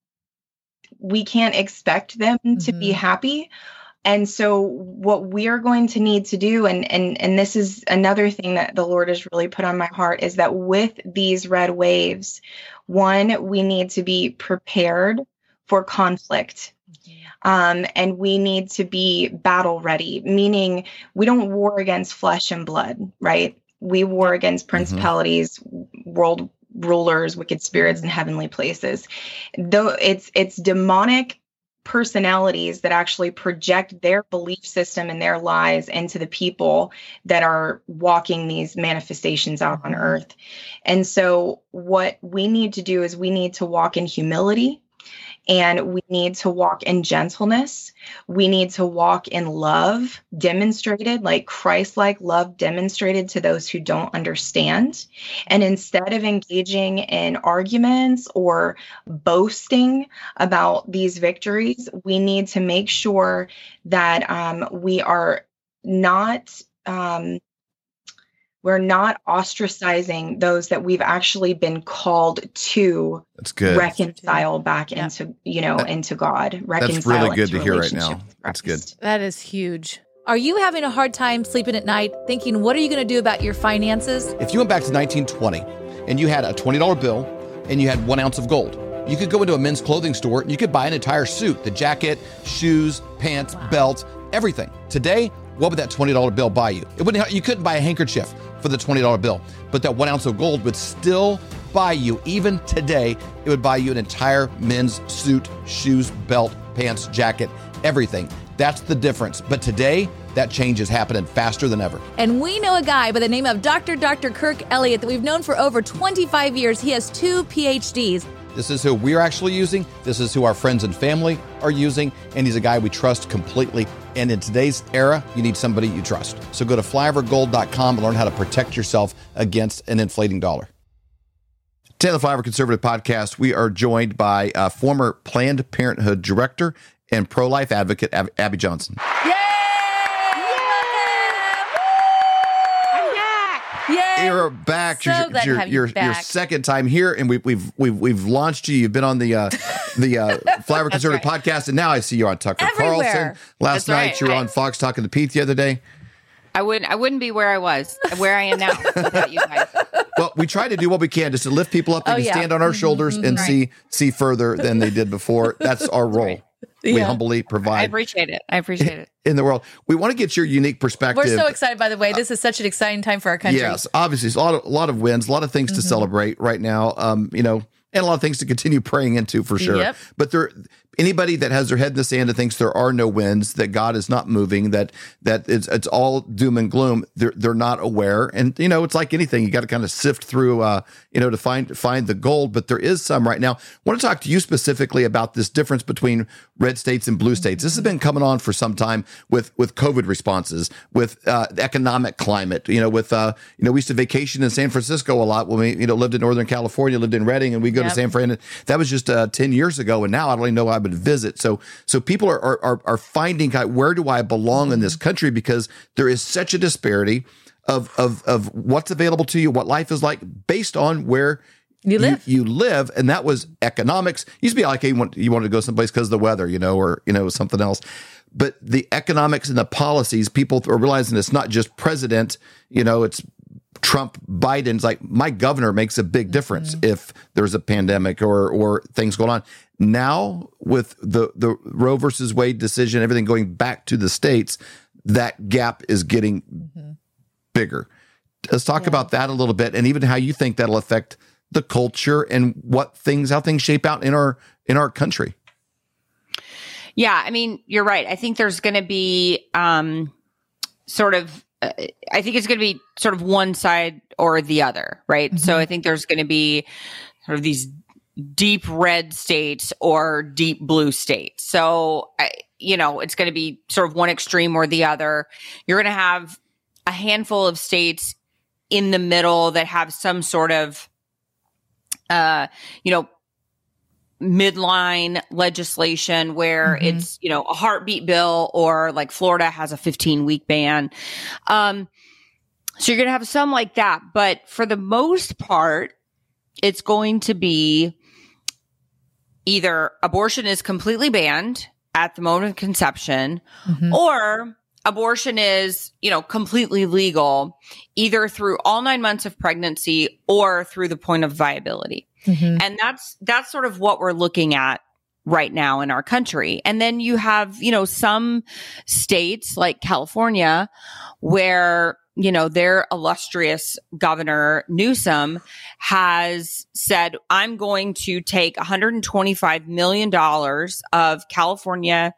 we can't expect them mm-hmm. to be happy. And so what we are going to need to do, and, and, and this is another thing that the Lord has really put on my heart, is that with these red waves, one, we need to be prepared for conflict. Um, and we need to be battle ready, meaning we don't war against flesh and blood, right? We war against principalities, mm-hmm. world rulers, wicked spirits in heavenly places. Though it's it's demonic personalities that actually project their belief system and their lies into the people that are walking these manifestations out on earth. And so what we need to do is we need to walk in humility, and we need to walk in gentleness. We need to walk in love demonstrated, like Christ-like love demonstrated to those who don't understand. And instead of engaging in arguments or boasting about these victories, we need to make sure that um, we are not um, we're not ostracizing those that we've actually been called to That's good. reconcile back Yeah. into, you know, That- into God. Reconcile That's really good into to hear right relationship now. with That's Christ. good. That is huge. Are you having a hard time sleeping at night, thinking, what are you going to do about your finances? If you went back to nineteen twenty and you had a twenty dollar bill and you had one ounce of gold, you could go into a men's clothing store and you could buy an entire suit, the jacket, shoes, pants, belt, everything. Today, what would that twenty dollar bill buy you? It wouldn't. You couldn't buy a handkerchief for the twenty dollar bill, but that one ounce of gold would still buy you, even today, it would buy you an entire men's suit, shoes, belt, pants, jacket, everything. That's the difference. But today, that change is happening faster than ever. And we know a guy by the name of Doctor Doctor Kirk Elliott that we've known for over twenty-five years. He has two P H Ds. This is who we're actually using. This is who our friends and family are using. And he's a guy we trust completely. And in today's era, you need somebody you trust. So go to flyover gold dot com and learn how to protect yourself against an inflating dollar. Today on the Flyover Conservative Podcast, we are joined by uh, former Planned Parenthood director and pro-life advocate, Ab- Abby Johnson. Yay! Yay! You're back. So Your- glad to your, have you your, your back. second time here, and we, we've we've we've launched you. You've been on the uh, the uh, Flyover Conservative Podcast, and now I see you on Tucker Everywhere. Carlson. Last That's night right. you were I- on Fox talking to Pete the other day. I wouldn't. I wouldn't be where I was, where I am now without you guys. Well, we try to do what we can just to lift people up. They Oh, can yeah. stand on our shoulders and Right. see see further than they did before. That's our role. We Yeah. humbly I provide appreciate it. I appreciate it. in the world. We want to get your unique perspective. We're so excited, by the way. This is such an exciting time for our country. Yes, obviously, it's a lot of a lot of wins, a lot of things Mm-hmm. to celebrate right now. Um, you know, and a lot of things to continue praying into for sure. Yep. But there, anybody that has their head in the sand and thinks there are no wins, that God is not moving, that that it's it's all doom and gloom, they're they're not aware. And you know, it's like anything, you got to kind of sift through, uh, you know, to find find the gold. But there is some right now. I want to talk to you specifically about this difference between red states and blue states. This has been coming on for some time with with COVID responses, with uh, the economic climate. You know, with uh, you know, we used to vacation in San Francisco a lot when we you know lived in Northern California, lived in Redding, and we go Yep. to San Fran. That was just uh, ten years ago, and now I don't even know I would visit. So so people are are are, are finding kind of, where do I belong in this country, because there is such a disparity of of of what's available to you, what life is like based on where You live. You, live, and that was economics. Used to be like, hey, you, want, you wanted to go someplace because of the weather, you know, or you know something else. But the economics and the policies, people are realizing it's not just president. You know, it's Trump, Biden's like my governor makes a big difference if there's a pandemic or or things going on. Now with the the Roe versus Wade decision, everything going back to the states, that gap is getting bigger. Let's talk about that a little bit, and even how you think that'll affect the culture and what things, how things shape out in our in our country. Yeah, I mean, you're right. I think there's going to be um, sort of, uh, I think it's going to be sort of one side or the other, right? So I think there's going to be sort of these deep red states or deep blue states. So, I, you know, it's going to be sort of one extreme or the other. You're going to have a handful of states in the middle that have some sort of, uh, you know, midline legislation where Mhm. it's, you know, a heartbeat bill, or like Florida has a fifteen week ban. Um, so you're going to have some like that. But for the most part, it's going to be either abortion is completely banned at the moment of conception, Mhm. or abortion is, you know, completely legal either through all nine months of pregnancy or through the point of viability. Mhm. And that's, that's sort of what we're looking at right now in our country. And then you have, you know, some states like California where, you know, their illustrious governor Newsom has said, I'm going to take one hundred twenty-five million dollars of California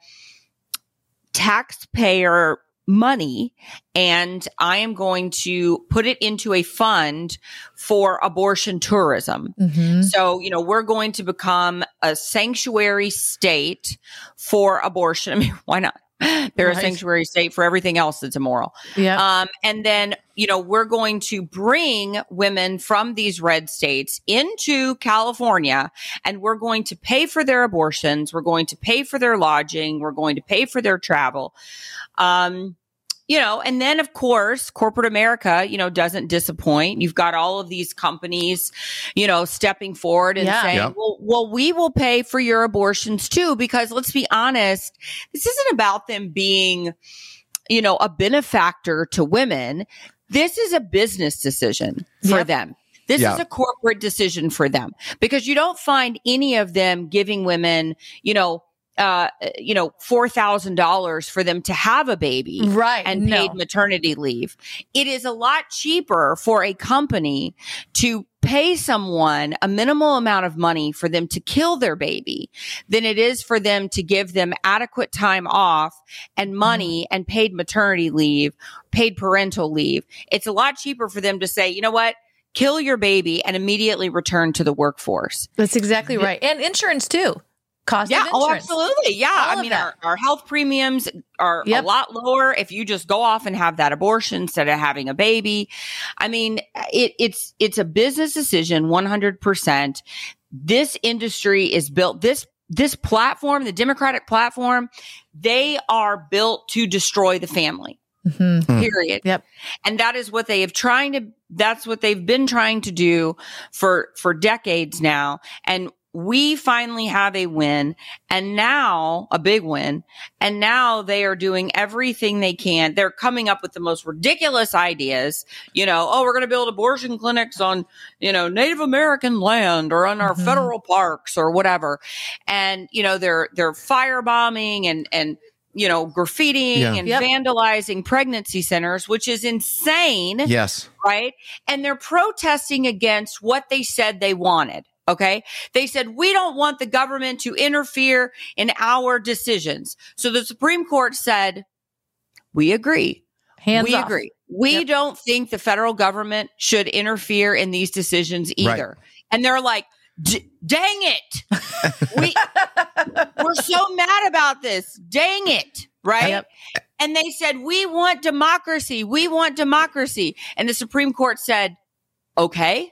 taxpayer money, and I am going to put it into a fund for abortion tourism. Mhm. So, you know, we're going to become a sanctuary state for abortion. I mean, why not? They're Right. a sanctuary state for everything else that's immoral. Yeah. Um, and then, you know, we're going to bring women from these red states into California, and we're going to pay for their abortions. We're going to pay for their lodging. We're going to pay for their travel. Um, you know, and then of course, corporate America, you know, doesn't disappoint. You've got all of these companies, you know, stepping forward and Yeah. saying, Yeah. well, well, we will pay for your abortions too, because let's be honest, this isn't about them being, you know, a benefactor to women. This is a business decision for Yep. them. This Yeah. is a corporate decision for them, because you don't find any of them giving women, you know, uh, you know, four thousand dollars for them to have a baby, Right. and No. paid maternity leave. It is a lot cheaper for a company to pay someone a minimal amount of money for them to kill their baby than it is for them to give them adequate time off and money and paid maternity leave, paid parental leave. It's a lot cheaper for them to say, you know what? Kill your baby and immediately return to the workforce. That's exactly right. And insurance too. Cost Yeah, of oh, insurance. absolutely. Yeah. All I of mean, that. our, our health premiums are Yep. a lot lower if you just go off and have that abortion instead of having a baby. I mean, it, it's, it's a business decision, one hundred percent. This industry is built, this, this platform, the Democratic platform, they are built to destroy the family. Mhm. Period. Yep. And that is what they have trying to, that's what they've been trying to do for, for decades now. And we finally have a win, and now a big win. And now they are doing everything they can. They're coming up with the most ridiculous ideas. You know, oh, we're going to build abortion clinics on, you know, Native American land or on our Mhm. federal parks or whatever. And, you know, they're, they're firebombing and, and, you know, graffitiing Yeah. and Yep. vandalizing pregnancy centers, which is insane. Yes. Right. And they're protesting against what they said they wanted. Okay. They said, we don't want the government to interfere in our decisions. So the Supreme Court said, we agree. Hands we off. agree. We Yep. don't think the federal government should interfere in these decisions either. And they're like, D- dang it. we, we're so mad about this. Dang it. Right. Yep. And they said, we want democracy. We want democracy. And the Supreme Court said, okay,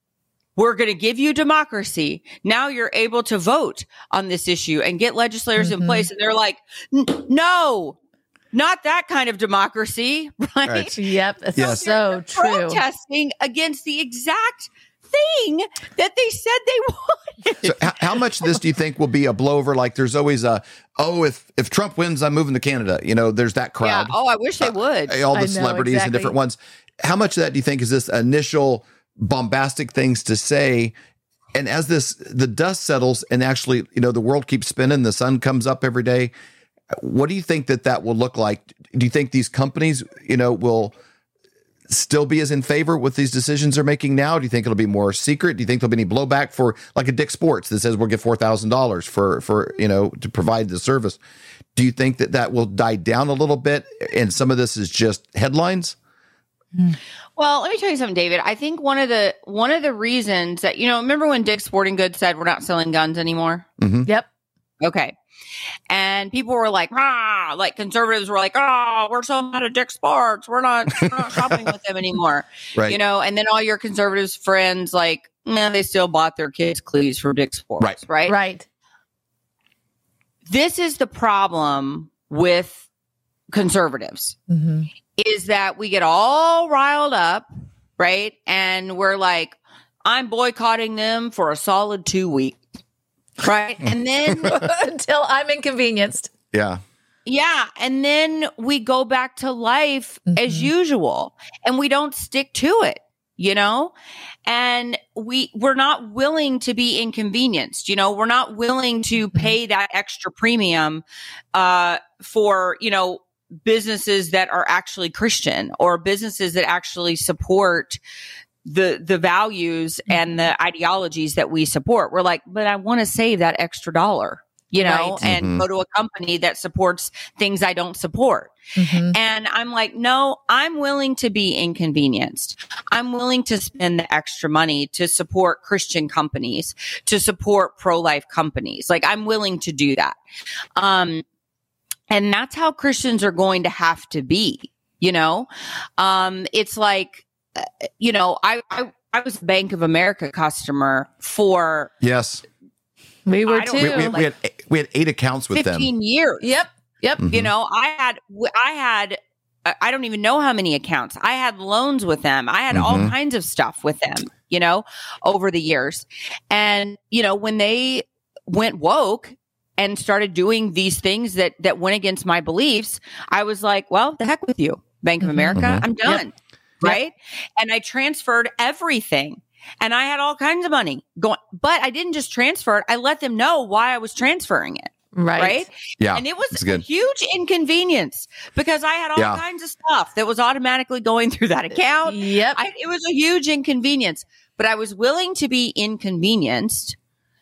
we're going to give you democracy. Now you're able to vote on this issue and get legislators Mhm. in place. And they're like, "N- no, not that kind of democracy. Right. Right. Yep. That's Yes. so true. Protesting against the exact thing that they said they wanted. So how, how much of this do you think will be a blowover? Like there's always a, oh, if, if Trump wins, I'm moving to Canada. You know, there's that crowd. Yeah. Oh, I wish they would. Uh, all the I know, celebrities exactly. and different ones. How much of that do you think is this initial bombastic things to say? And as this, the dust settles and actually, you know, the world keeps spinning, the sun comes up every day. What do you think that that will look like? Do you think these companies, you know, will still be as in favor with these decisions they're making now? Do you think it'll be more secret? Do you think there'll be any blowback for like a Dick Sports that says we'll get four thousand dollars for, for, you know, to provide the service? Do you think that that will die down a little bit and some of this is just headlines? Well, let me tell you something, David. I think one of the one of the reasons that, you know, remember when Dick's Sporting Goods said we're not selling guns anymore? Mm-hmm. Yep. Okay. And people were like, ah, like conservatives were like, oh, we're so mad at Dick's Sports. We're not, we're not shopping with them anymore. Right. You know, and then all your conservatives friends, like, nah, they still bought their kids' cleats from Dick's Sports. Right. Right. Right. This is the problem with conservatives. Mhm. Is that we get all riled up, right? And we're like, I'm boycotting them for a solid two weeks, right? And then, Until I'm inconvenienced. Yeah. yeah, and then we go back to life as usual, and we don't stick to it, you know? And we we're not willing to be inconvenienced, you know? We're not willing to pay that extra premium uh, for, you know, businesses that are actually Christian or businesses that actually support the the values and the ideologies that we support. We're like, but I want to save that extra dollar, you know, Right. and Mhm. go to a company that supports things I don't support. Mhm. And I'm like, no, I'm willing to be inconvenienced. I'm willing to spend the extra money to support Christian companies, to support pro-life companies. Like I'm willing to do that. Um, And that's how Christians are going to have to be, you know? Um, it's like, uh, you know, I, I, I was a Bank of America customer for Yes. We were I don't too. We, we, we like had we had eight accounts with them. fifteen years. Yep. Yep. Mhm. You know, I had, I had I I don't even know how many accounts. I had loans with them. I had all Mhm. kinds of stuff with them, you know, over the years. And, you know, when they went woke and started doing these things that, that went against my beliefs, I was like, well, the heck with you, Bank of America. Mhm. I'm done. Right. And I transferred everything. And I had all kinds of money going, but I didn't just transfer it. I let them know why I was transferring it. Right. Right. Yeah, And it was that's a good. huge inconvenience because I had all Yeah. kinds of stuff that was automatically going through that account. Yep. I, it was a huge inconvenience, but I was willing to be inconvenienced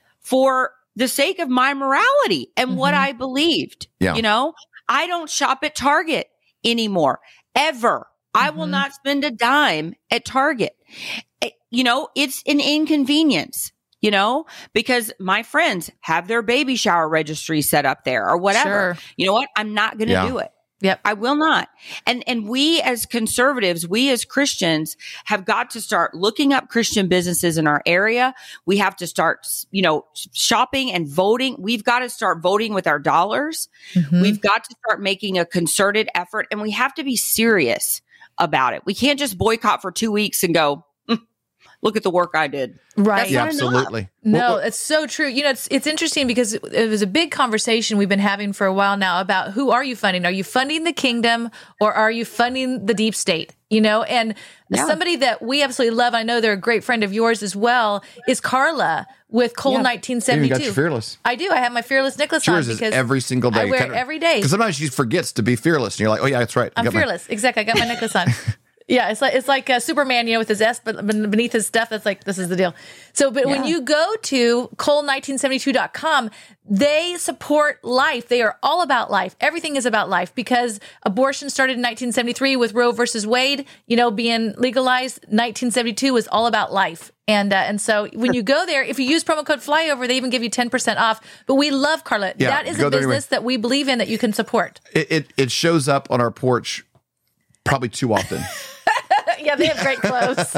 for the sake of my morality and what I believed. Yeah. You know, I don't shop at Target anymore, ever. I will not spend a dime at Target. It- you know, it's an inconvenience, you know, because my friends have their baby shower registry set up there or whatever. Sure. You know what? I'm not going to Yeah. do it. Yep. I will not. And and we as conservatives, we as Christians have got to start looking up Christian businesses in our area. We have to start, you know, shopping and voting. We've got to start voting with our dollars. Mhm. We've got to start making a concerted effort, and we have to be serious about it. We can't just boycott for two weeks and go, "Mm, look at the work I did." Right. That's Yeah, not enough. absolutely. No, Well, well, it's so true. You know, it's it's interesting because it was a big conversation we've been having for a while now about who are you funding? Are you funding the kingdom or are you funding the deep state? You know, and Yeah. somebody that we absolutely love, I know they're a great friend of yours as well, is Carla with Cole Yeah. you nineteen even seventy-two. got your fearless. I do. I have my fearless necklace Yours on is because every single day. I wear it every day. Because sometimes she forgets to be fearless, and you're like, "Oh yeah, that's right. I I'm got my- fearless. Exactly. I got my necklace on. Yeah, it's like it's like uh, Superman, you know, with his S, but beneath his stuff, that's like this is the deal. So, but when Yeah. you go to Cole nineteen seventy-two dot com, they support life. They are all about life. Everything is about life because abortion started in nineteen seventy-three with Roe versus Wade, you know, being legalized. nineteen seventy-two was all about life. And uh, and so when you go there, if you use promo code FLYOVER, they even give you ten percent off. But we love Carla. Yeah, that is go a there anyway. business that we believe in that you can support. It, it it shows up on our porch probably too often. Yeah, they have great clothes.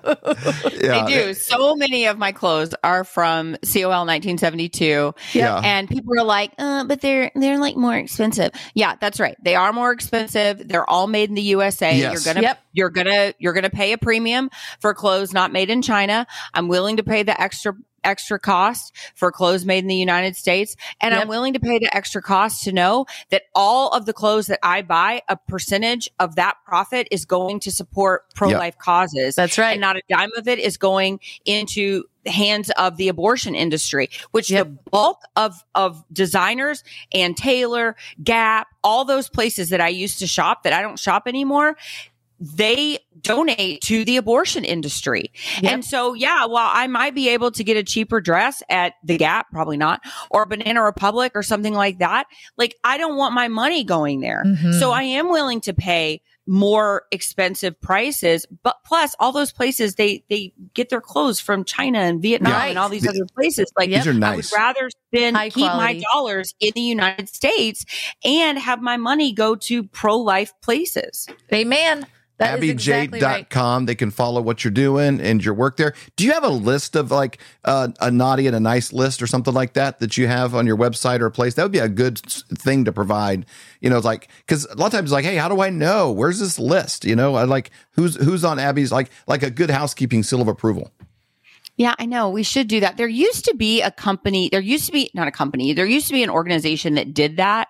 Yeah, They do. So many of my clothes are from C O L nineteen seventy-two. Yeah. And people are like, uh, but they're they're like more expensive. Yeah, that's right. They are more expensive. They're all made in the U S A. Yes. You're gonna Yep. you're gonna you're gonna pay a premium for clothes not made in China. I'm willing to pay the extra extra cost for clothes made in the United States. And Yep. I'm willing to pay the extra cost to know that all of the clothes that I buy, a percentage of that profit is going to support pro-life causes. That's right. And not a dime of it is going into the hands of the abortion industry, which Yep. the bulk of, of designers and Taylor, Gap, all those places that I used to shop that I don't shop anymore, they donate to the abortion industry. Yep. And so, yeah, while I might be able to get a cheaper dress at the Gap, probably not, or Banana Republic or something like that, like I don't want my money going there. Mhm. So I am willing to pay more expensive prices, but plus all those places, they, they get their clothes from China and Vietnam Right. and all these Th- other places. Like These are I would nice. rather spend, High keep my quality. dollars in the United States and have my money go to pro-life places. Amen. That is abby jade exactly dot right. com. They can follow what you're doing and your work there. Do you have a list of like uh, a naughty and a nice list or something like that that you have on your website or a place? That would be a good s- thing to provide. You know, it's like, because a lot of times it's like, hey, how do I know? Where's this list? You know, I like who's who's on Abby's like like a good housekeeping seal of approval. Yeah, I know. We should do that. There used to be a company, there used to be, not a company, there used to be an organization that did that.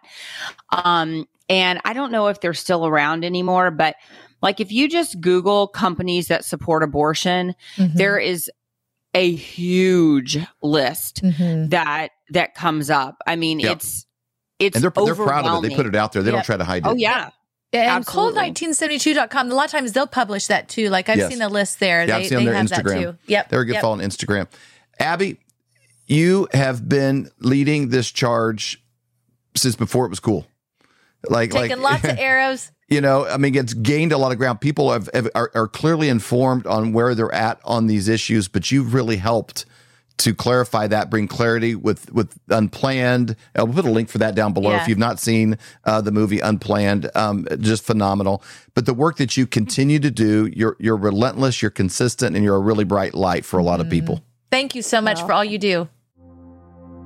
Um, and I don't know if they're still around anymore, but like if you just Google companies that support abortion, Mhm. there is a huge list Mhm. that that comes up. I mean, Yep. it's it's And they're they're proud of it. They overwhelming. put it out there. They Yep. don't try to hide it. Oh yeah. And Cole Absolutely. nineteen seventy-two dot com, a lot of times they'll publish that too. Like I've Yes. seen a list there. Yeah, they I've seen they on their have Instagram. that too. Yep. They're a good yep. follow on Instagram. Abby, you have been leading this charge since before it was cool. Like, Taking like, lots of arrows. you know, I mean, it's gained a lot of ground. People have, have are, are clearly informed on where they're at on these issues, but you've really helped to clarify that, bring clarity with with Unplanned. Uh, we'll put a link for that down below Yeah. if you've not seen uh, the movie Unplanned. Um, just phenomenal. But the work that you continue to do, you're you're relentless, you're consistent, and you're a really bright light for a lot of people. Thank you so much for all you do.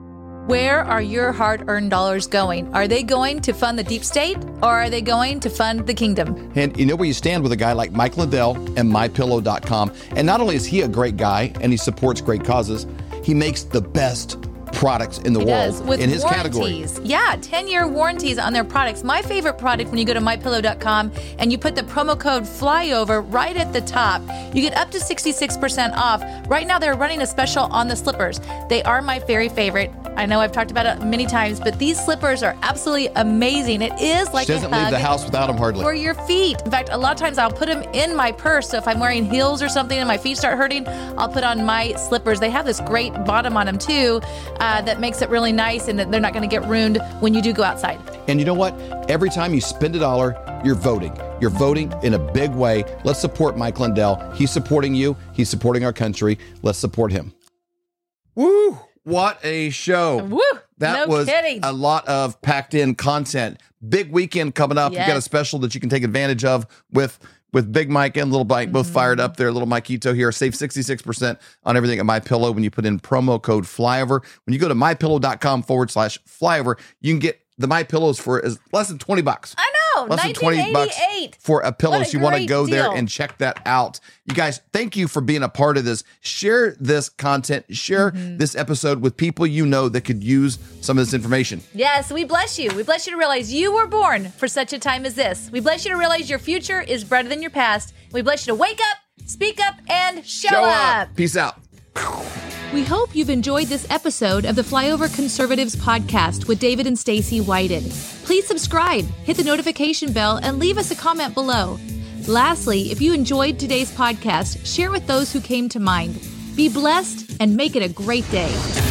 Where are your hard-earned dollars going? Are they going to fund the deep state, or are they going to fund the kingdom? And you know where you stand with a guy like Mike Lindell and my pillow dot com. And not only is he a great guy and he supports great causes, he makes the best products in the He world does, with in his warranties. category. Yeah, ten-year warranties on their products. My favorite product, when you go to my pillow dot com and you put the promo code FLYOVER right at the top, you get up to sixty-six percent off. Right now, they're running a special on the slippers. They are my very favorite. I know I've talked about it many times, but these slippers are absolutely amazing. It is like She doesn't a leave hug the house without them hardly. for your feet. In fact, a lot of times I'll put them in my purse. So if I'm wearing heels or something and my feet start hurting, I'll put on my slippers. They have this great bottom on them too, uh, that makes it really nice, and that they're not going to get ruined when you do go outside. And you know what? Every time you spend a dollar, you're voting. You're voting in a big way. Let's support Mike Lindell. He's supporting you. He's supporting our country. Let's support him. Woo! What a show. Woo! That No was kidding. a lot of packed in content. Big weekend coming up. Yes. We've got a special that you can take advantage of with with Big Mike and Little Mike, both Mm-hmm. fired up there. Little Mikito here. Save sixty-six percent on everything at MyPillow when you put in promo code FLYOVER. When you go to mypillow.com forward slash flyover, you can get the MyPillows for as less than twenty bucks. I know, Less than twenty bucks nineteen eighty-eight. for a pillow. What a So you want to great go there deal. and check that out. You guys, thank you for being a part of this. Share this content, share Mm-hmm. this episode with people you know that could use some of this information. Yes, we bless you. We bless you to realize you were born for such a time as this. We bless you to realize your future is brighter than your past. We bless you to wake up, speak up, and show, up. Peace out. We hope you've enjoyed this episode of the Flyover Conservatives podcast with David and Stacy Whited. Please subscribe, hit the notification bell, and leave us a comment below. Lastly, if you enjoyed today's podcast, share with those who came to mind. Be blessed and make it a great day.